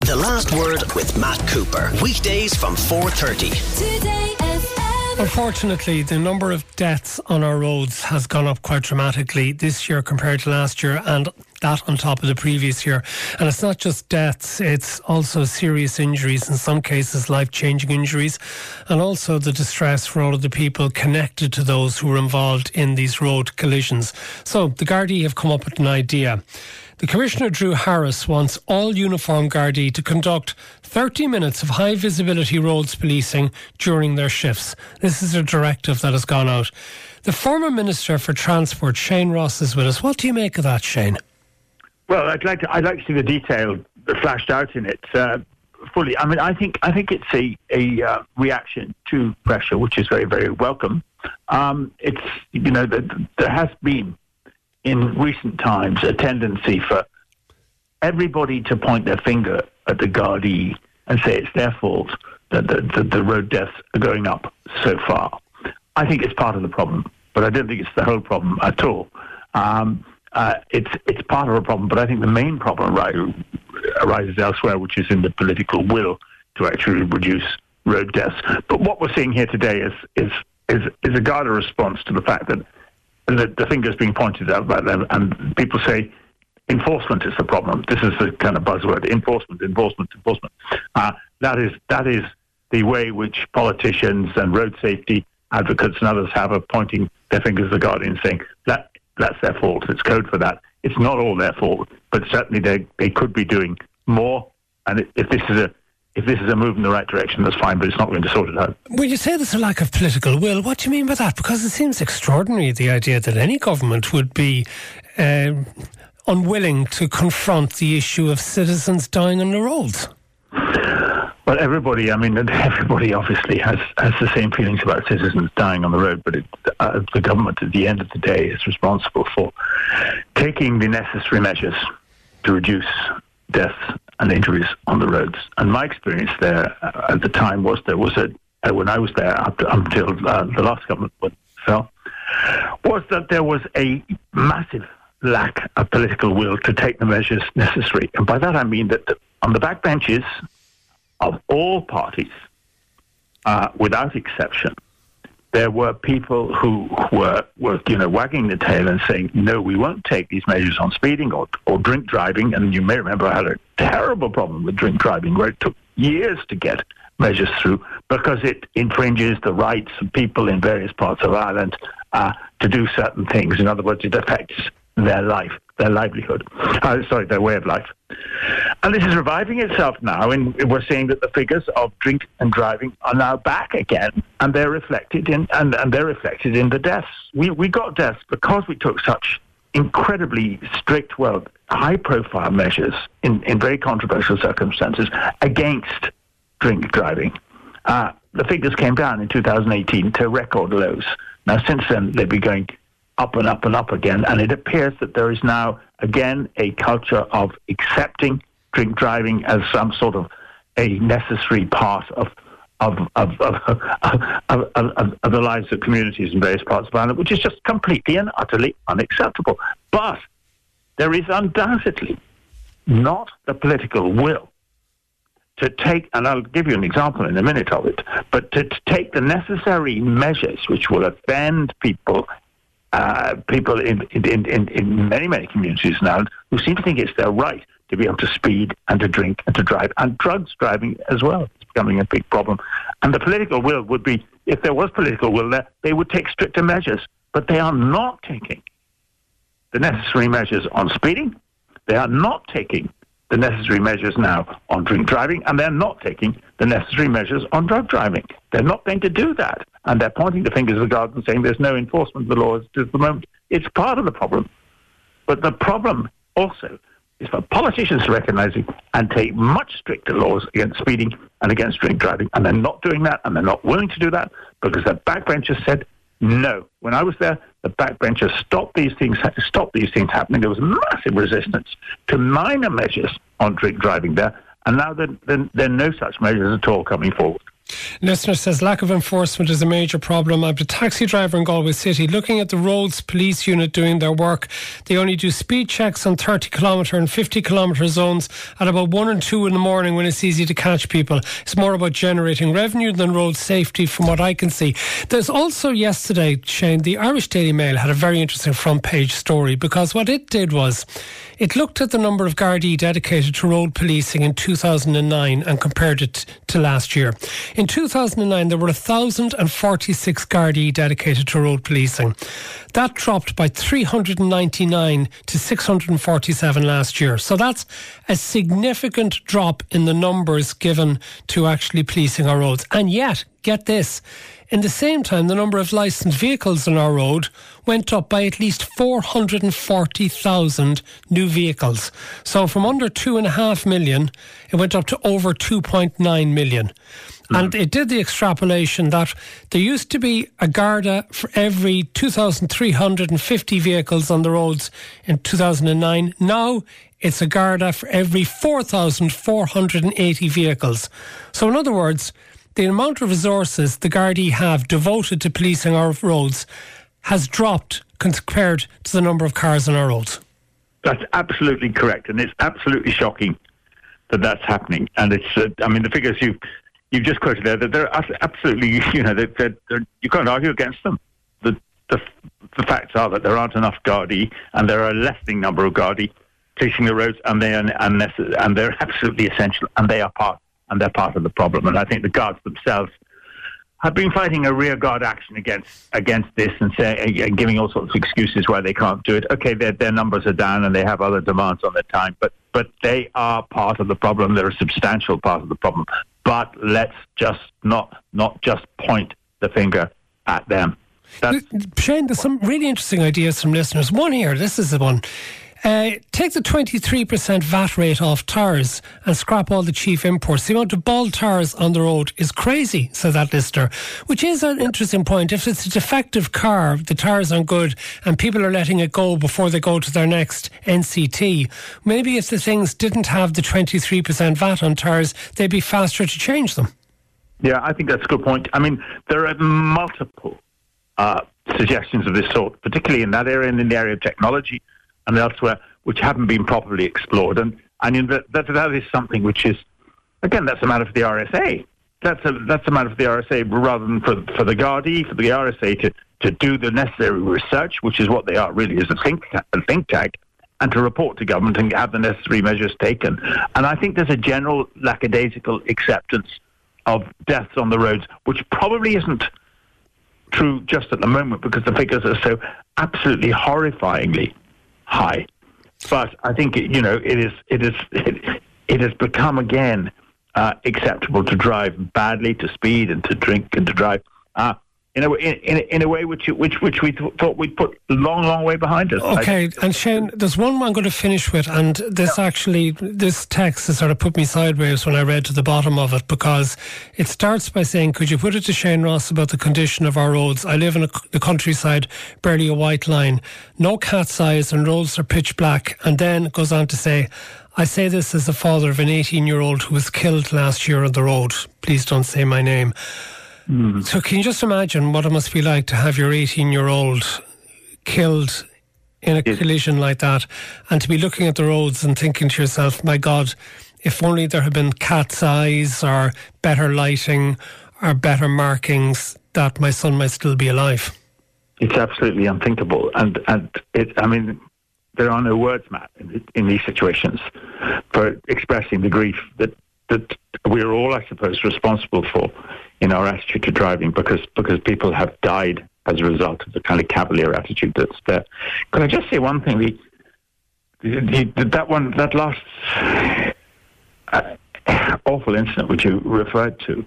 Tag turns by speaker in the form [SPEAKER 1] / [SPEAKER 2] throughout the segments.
[SPEAKER 1] The Last Word with Matt Cooper. Weekdays from 4:30.
[SPEAKER 2] Today FM.
[SPEAKER 3] Unfortunately, the number of deaths on our roads has gone up quite dramatically this year compared to last year, and that on top of the previous year. And it's not just deaths, it's also serious injuries, in some cases life-changing injuries, and also the distress for all of the people connected to those who were involved in these road collisions. So the Gardaí have come up with an idea. The Commissioner, Drew Harris, wants all uniformed Gardaí to conduct 30 minutes of high-visibility roads policing during their shifts. This is a directive that has gone out. The former Minister for Transport, Shane Ross, is with us. What do you make of that, Shane?
[SPEAKER 4] Well, I'd like to see the detail flashed out in it fully. I mean, I think it's a reaction to pressure, which is very, very welcome. There has been in recent times a tendency for everybody to point their finger at the Gardaí and say it's their fault that the road deaths are going up so far. I think it's part of the problem, but I don't think it's the whole problem at all. It's part of a problem, but I think the main problem arises elsewhere, which is in the political will to actually reduce road deaths. But what we're seeing here today is a Garda response to the fact that the finger's being pointed out about them, and people say enforcement is the problem. This is the kind of buzzword: enforcement. That is the way which politicians and road safety advocates and others have of pointing their fingers at the Garda and saying that's their fault. It's code for that. It's not all their fault, but certainly they could be doing more. And if this is a move in the right direction, that's fine, but it's not going to sort it out.
[SPEAKER 3] When you say there's a lack of political will, what do you mean by that? Because it seems extraordinary, the idea that any government would be unwilling to confront the issue of citizens dying on the roads.
[SPEAKER 4] Well, everybody obviously has the same feelings about citizens dying on the road, but the government at the end of the day is responsible for taking the necessary measures to reduce deaths and injuries on the roads. And my experience there at the time was when I was there up until the last government fell, was that there was a massive lack of political will to take the measures necessary. And by that I mean that on the backbenches of all parties, without exception, there were people who were wagging the tail and saying, no, we won't take these measures on speeding or drink driving. And you may remember I had a terrible problem with drink driving where it took years to get measures through because it infringes the rights of people in various parts of Ireland to do certain things. In other words, it affects their life, their livelihood, their way of life. And this is reviving itself now, and we're seeing that the figures of drink and driving are now back again, and they're reflected in the deaths. We got deaths because we took such incredibly strict, high-profile measures in very controversial circumstances against drink driving. The figures came down in 2018 to record lows. Now, since then, they've been going up and up and up again, and it appears that there is now again a culture of accepting drink driving as some sort of a necessary part of the lives of communities in various parts of Ireland, which is just completely and utterly unacceptable. But there is undoubtedly not the political will to take, and I'll give you an example in a minute of it, but to take the necessary measures which will offend people in many, many communities now who seem to think it's their right to be able to speed and to drink and to drive, and drugs driving as well. It's becoming a big problem. And the political will would be, if there was political will there, they would take stricter measures. But they are not taking the necessary measures on speeding. They are not taking the necessary measures now on drink driving, and they're not taking the necessary measures on drug driving. They're not going to do that. And they're pointing the fingers at the Garda and saying there's no enforcement of the laws at the moment. It's part of the problem. But the problem also is for politicians to recognise it and take much stricter laws against speeding and against drink driving. And they're not doing that, and they're not willing to do that because the backbenchers said no. When I was there, the backbenchers stopped these things happening. There was massive resistance to minor measures on drink driving there, and now there are no such measures at all coming forward.
[SPEAKER 3] Listener says lack of enforcement is a major problem. I'm a taxi driver in Galway City. Looking at the roads police unit doing their work, they only do speed checks on 30 kilometre and 50 kilometre zones at about 1 and 2 in the morning when it's easy to catch people. It's more about generating revenue than road safety from what I can see. There's also yesterday, Shane, the Irish Daily Mail had a very interesting front page story, because what it did was it looked at the number of Gardaí dedicated to road policing in 2009 and compared it to last year. In 2009, there were 1,046 Gardaí dedicated to road policing. That dropped by 399 to 647 last year. So that's a significant drop in the numbers given to actually policing our roads. And yet, get this, in the same time, the number of licensed vehicles on our road went up by at least 440,000 new vehicles. So from under 2.5 million, it went up to over 2.9 million. And it did the extrapolation that there used to be a Garda for every 2,350 vehicles on the roads in 2009. Now it's a Garda for every 4,480 vehicles. So in other words, the amount of resources the Gardaí have devoted to policing our roads has dropped compared to the number of cars on our roads.
[SPEAKER 4] That's absolutely correct, and it's absolutely shocking that that's happening. And it's, the figures you've just quoted there, that they're absolutely, you can't argue against them. The facts are that there aren't enough Gardaí, and there are a lessening number of Gardaí policing the roads, and they're absolutely essential, and they're part of the problem. And I think the Guards themselves have been fighting a rear guard action against this and giving all sorts of excuses why they can't do it. Okay, their numbers are down and they have other demands on their time, but they are part of the problem. They're a substantial part of the problem. But let's just not just point the finger at them.
[SPEAKER 3] Shane, there's some really interesting ideas from listeners. One here, this is the one. Take the 23% VAT rate off tyres and scrap all the cheap imports. The amount of bald tyres on the road is crazy, said that listener, which is an interesting point. If it's a defective car, the tyres aren't good, and people are letting it go before they go to their next NCT, maybe if the things didn't have the 23% VAT on tyres, they'd be faster to change them.
[SPEAKER 4] Yeah, I think that's a good point. I mean, there are multiple suggestions of this sort, particularly in that area and in the area of technology and elsewhere, which haven't been properly explored. And that is something which is, again, that's a matter for the RSA. That's a matter for the RSA rather than for the Gardaí, for the RSA to do the necessary research, which is what they are really, as a think tank, and to report to government and have the necessary measures taken. And I think there's a general lackadaisical acceptance of deaths on the roads, which probably isn't true just at the moment because the figures are so absolutely horrifyingly high. But I think it has become again acceptable to drive badly, to speed and to drink and to drive in a way which we thought we'd put a long way behind us.
[SPEAKER 3] Okay, and Shane, there's one I'm going to finish with, and this text has sort of put me sideways when I read to the bottom of it, because it starts by saying, could you put it to Shane Ross about the condition of our roads? I live in the countryside, barely a white line, no cat's eyes, and roads are pitch black. And then it goes on to say, I say this as the father of an 18-year-old who was killed last year on the road. Please don't say my name. So can you just imagine what it must be like to have your 18-year-old killed in a collision like that, and to be looking at the roads and thinking to yourself, my God, if only there had been cat's eyes or better lighting or better markings, that my son might still be alive.
[SPEAKER 4] It's absolutely unthinkable. And there are no words, Matt, in these situations for expressing the grief that we're all, I suppose, responsible for in our attitude to driving, because people have died as a result of the kind of cavalier attitude that's there. Can I just say one thing? That last awful incident which you referred to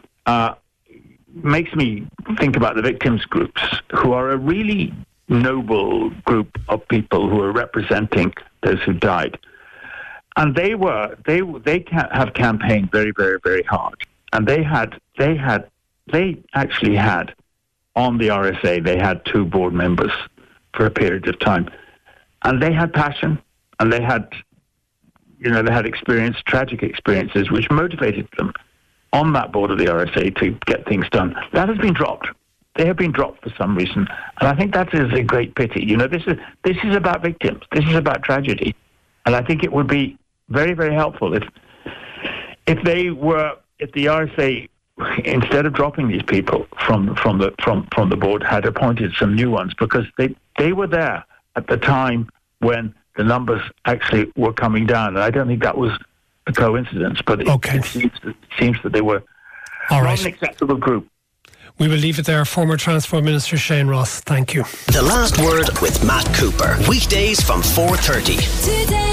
[SPEAKER 4] makes me think about the victims groups, who are a really noble group of people who are representing those who died. And they have campaigned very, very, very hard. And they actually had on the RSA, they had 2 board members for a period of time. And they had passion, and they had experience, tragic experiences, which motivated them on that board of the RSA to get things done. That has been dropped. They have been dropped for some reason, and I think that is a great pity. You know, this is about victims. This is about tragedy, and I think it would be very, very helpful if the RSA, instead of dropping these people from the board, had appointed some new ones, because they were there at the time when the numbers actually were coming down, and I don't think that was a coincidence. But it seems that they were not an acceptable group.
[SPEAKER 3] We will leave it there. Former Transport Minister Shane Ross, thank you.
[SPEAKER 1] The Last Word with Matt Cooper. Weekdays from 4:30.
[SPEAKER 2] Today